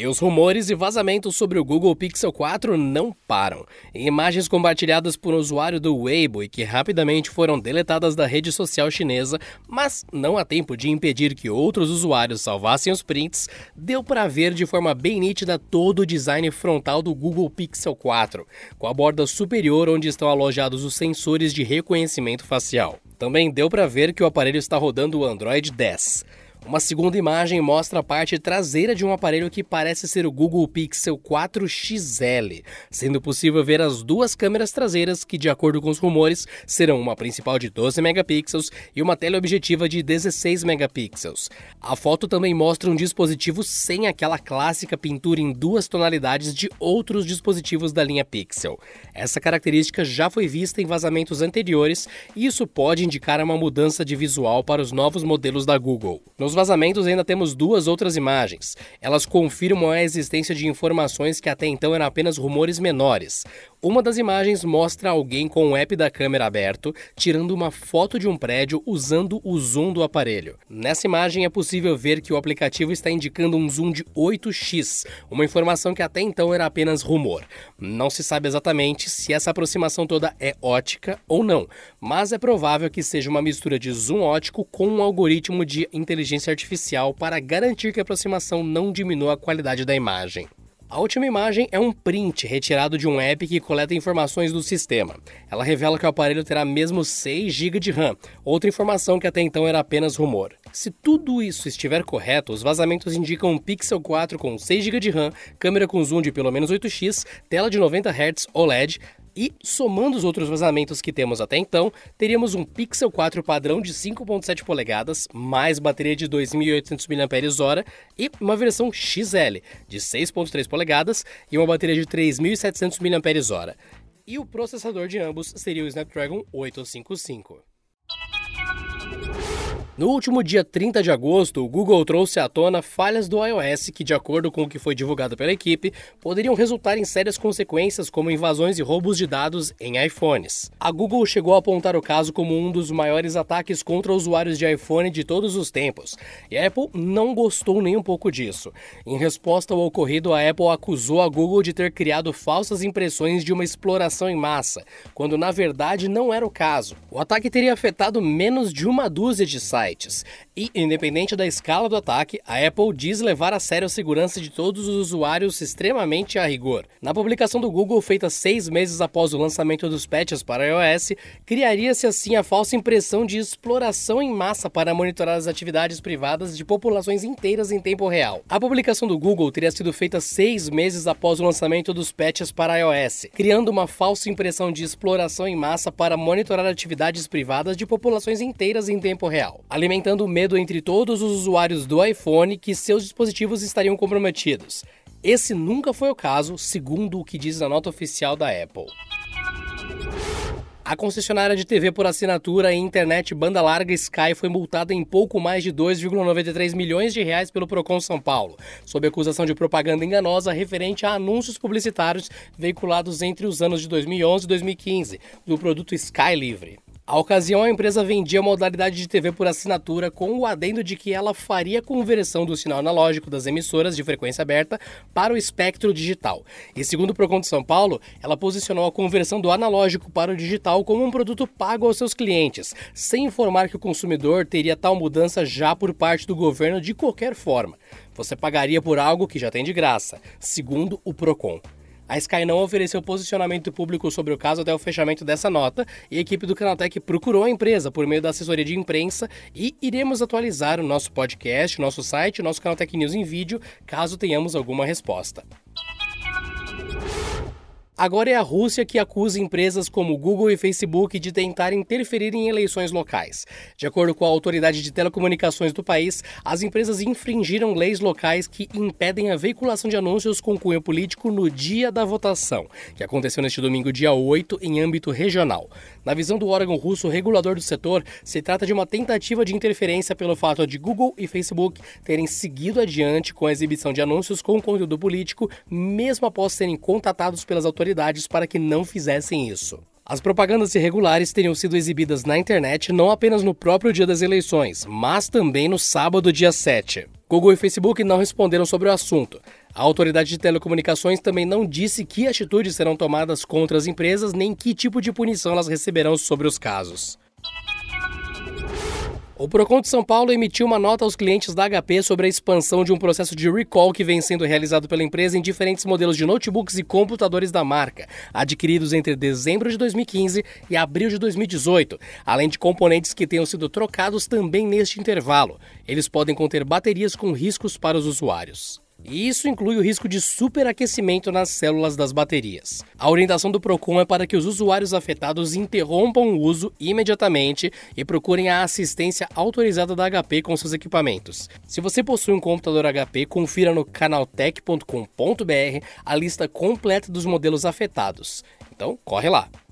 os rumores e vazamentos sobre o Google Pixel 4 não param. Em imagens compartilhadas por um usuário do Weibo e que rapidamente foram deletadas da rede social chinesa, mas não há tempo de impedir que outros usuários salvassem os prints, deu para ver de forma bem nítida todo o design frontal do Google Pixel 4, com a borda superior onde estão alojados os sensores de reconhecimento facial. Também deu para ver que o aparelho está rodando o Android 10. Uma segunda imagem mostra a parte traseira de um aparelho que parece ser o Google Pixel 4 XL, sendo possível ver as duas câmeras traseiras que, de acordo com os rumores, serão uma principal de 12 megapixels e uma teleobjetiva de 16 megapixels. A foto também mostra um dispositivo sem aquela clássica pintura em duas tonalidades de outros dispositivos da linha Pixel. Essa característica já foi vista em vazamentos anteriores e isso pode indicar uma mudança de visual para os novos modelos da Google. Nos vazamentos ainda temos duas outras imagens. Elas confirmam a existência de informações que até então eram apenas rumores menores. Uma das imagens mostra alguém com o app da câmera aberto, tirando uma foto de um prédio usando o zoom do aparelho. Nessa imagem é possível ver que o aplicativo está indicando um zoom de 8x, uma informação que até então era apenas rumor. Não se sabe exatamente se essa aproximação toda é ótica ou não, mas é provável que seja uma mistura de zoom ótico com um algoritmo de inteligência artificial para garantir que a aproximação não diminua a qualidade da imagem. A última imagem é um print retirado de um app que coleta informações do sistema. Ela revela que o aparelho terá mesmo 6 GB de RAM, outra informação que até então era apenas rumor. Se tudo isso estiver correto, os vazamentos indicam um Pixel 4 com 6 GB de RAM, câmera com zoom de pelo menos 8x, tela de 90 Hz OLED, e, somando os outros vazamentos que temos até então, teríamos um Pixel 4 padrão de 5.7 polegadas, mais bateria de 2.800 mAh e uma versão XL de 6.3 polegadas e uma bateria de 3.700 mAh. E o processador de ambos seria o Snapdragon 855. No último dia 30 de agosto, o Google trouxe à tona falhas do iOS que, de acordo com o que foi divulgado pela equipe, poderiam resultar em sérias consequências como invasões e roubos de dados em iPhones. A Google chegou a apontar o caso como um dos maiores ataques contra usuários de iPhone de todos os tempos, e a Apple não gostou nem um pouco disso. Em resposta ao ocorrido, a Apple acusou a Google de ter criado falsas impressões de uma exploração em massa, quando na verdade não era o caso. O ataque teria afetado menos de uma dúzia de sites. E, independente da escala do ataque, a Apple diz levar a sério a segurança de todos os usuários extremamente a rigor. Na publicação do Google, feita 6 meses após o lançamento dos patches para iOS, criaria-se assim a falsa impressão de exploração em massa para monitorar as atividades privadas de populações inteiras em tempo real. A publicação do Google teria sido feita 6 meses após o lançamento dos patches para iOS, criando uma falsa impressão de exploração em massa para monitorar atividades privadas de populações inteiras em tempo real, alimentando o medo entre todos os usuários do iPhone que seus dispositivos estariam comprometidos. Esse nunca foi o caso, segundo o que diz a nota oficial da Apple. A concessionária de TV por assinatura e internet banda larga Sky foi multada em pouco mais de 2,93 milhões de reais pelo Procon São Paulo, sob acusação de propaganda enganosa referente a anúncios publicitários veiculados entre os anos de 2011 e 2015 do produto Sky Livre. À ocasião, a empresa vendia a modalidade de TV por assinatura com o adendo de que ela faria conversão do sinal analógico das emissoras de frequência aberta para o espectro digital. E segundo o Procon de São Paulo, ela posicionou a conversão do analógico para o digital como um produto pago aos seus clientes, sem informar que o consumidor teria tal mudança já por parte do governo de qualquer forma. Você pagaria por algo que já tem de graça, segundo o Procon. A Sky não ofereceu posicionamento público sobre o caso até o fechamento dessa nota e a equipe do Canaltech procurou a empresa por meio da assessoria de imprensa e iremos atualizar o nosso podcast, o nosso site, o nosso Canaltech News em vídeo, caso tenhamos alguma resposta. Agora é a Rússia que acusa empresas como Google e Facebook de tentar interferir em eleições locais. De acordo com a autoridade de telecomunicações do país, as empresas infringiram leis locais que impedem a veiculação de anúncios com cunho político no dia da votação, que aconteceu neste domingo, dia 8, em âmbito regional. Na visão do órgão russo regulador do setor, se trata de uma tentativa de interferência pelo fato de Google e Facebook terem seguido adiante com a exibição de anúncios com conteúdo político, mesmo após serem contatados pelas autoridades para que não fizessem isso. As propagandas irregulares teriam sido exibidas na internet não apenas no próprio dia das eleições, mas também no sábado, dia 7. Google e Facebook não responderam sobre o assunto. A autoridade de telecomunicações também não disse que atitudes serão tomadas contra as empresas nem que tipo de punição elas receberão sobre os casos. O Procon de São Paulo emitiu uma nota aos clientes da HP sobre a expansão de um processo de recall que vem sendo realizado pela empresa em diferentes modelos de notebooks e computadores da marca, adquiridos entre dezembro de 2015 e abril de 2018, além de componentes que tenham sido trocados também neste intervalo. Eles podem conter baterias com riscos para os usuários. E isso inclui o risco de superaquecimento nas células das baterias. A orientação do Procon é para que os usuários afetados interrompam o uso imediatamente e procurem a assistência autorizada da HP com seus equipamentos. Se você possui um computador HP, confira no canaltech.com.br a lista completa dos modelos afetados. Então, corre lá!